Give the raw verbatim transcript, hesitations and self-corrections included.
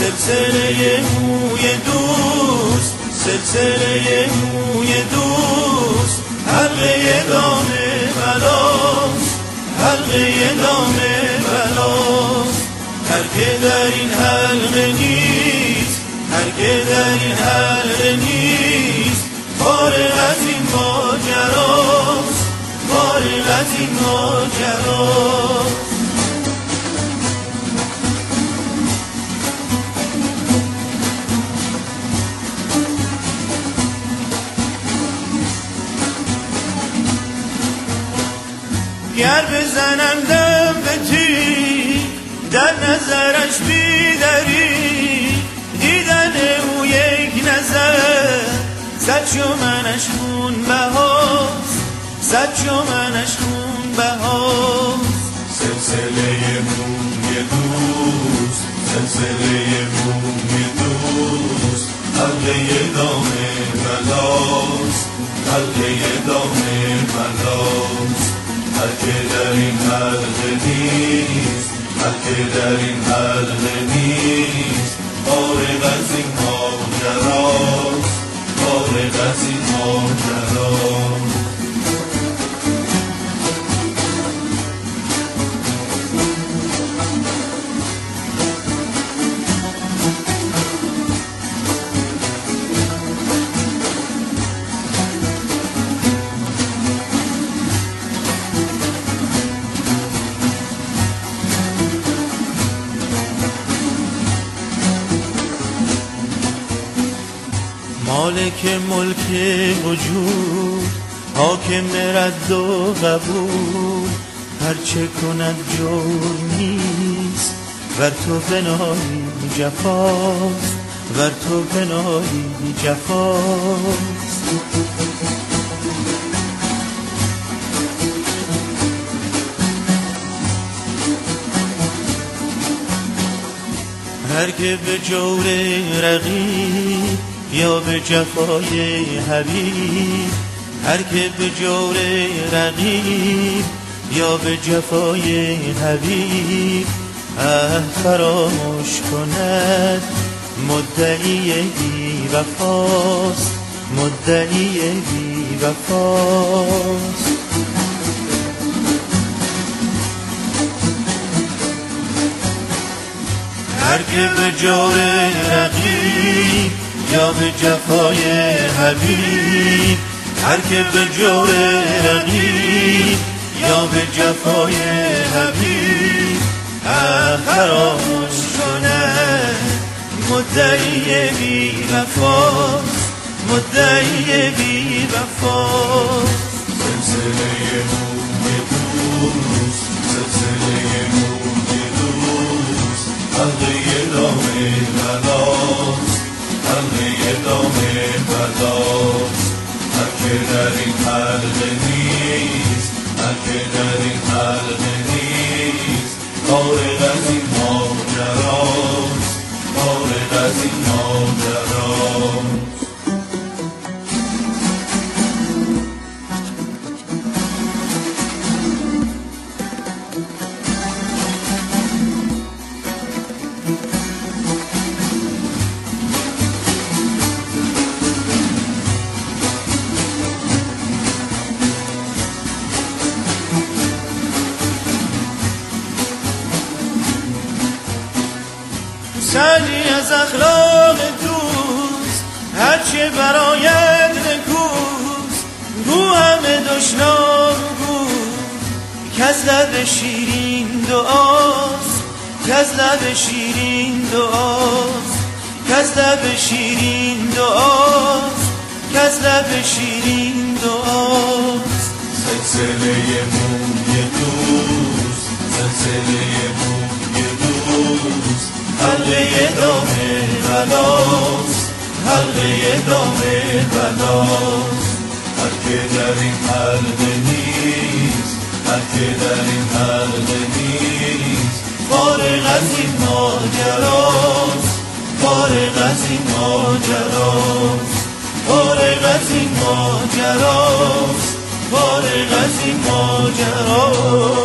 سلسله موی دوست، سلسله موی دوست، حلقه دام بلاست، حلقه دام بلاست. هر که در این حلقه نیست، هر که در این حلقه نیست، فارغ از این ماجراست، فارغ از این ماجراست. گر بزنم دم به تیر، در نظرش بیدری، دیدن او یک نظر، صد شمنش خون بهاست، صد شمنش خون بهاست. سلسله موی دوست، سلسله موی دوست، حلقه دام بلاست، حلقه دام بلاست. هر که در این حلقه نیست، هر که در این حلقه نیست، فارغ از این ماجراست، فارغ از این ماجراست. مالک ملک وجود، حاکم رد و قبول، هرچه کند جرم نیست، ور تو بنایی جفاست، ور تو بنایی جفاست. هر که به جور رقیب یا به جفای حبیب، هر که به جور رقیب یا به جفای حبیب، عهد فراموش کند مدعی بی وفاست، مدعی بی وفاست. هر که به جور رقیب یا به جفای حبیب، هر که به جور رقیب یا به جفای حبیب، فراموش کند مدعی بی وفاست، مدعی بی وفاست. سلسله موی دوست، سلسله موی دوست، حلقه دام بلاست، حلقه دام بلاست. هر که در این حلقه نیست، هر که در این حلقه نیست، فارغ از این ماجراست، فارغ از این ماجراست. سعدی از اخلاق دوست، هرچه برایت نکوست، گو همه دشنام گو، کز لب شیرین دعاست، کز لب شیرین دعاست، کز لب شیرین دعاست، کز لب شیرین دعاست. سلسله موی دوست، سلسله موی دوست، حلقه دام بلاست، حلقه دام بلاست. هر که در این حلقه نیست، هر که در این حلقه نیست، فارغ از این ماجراست، فارغ از این ماجراست، فارغ از این ماجراست، فارغ از این ماجراست.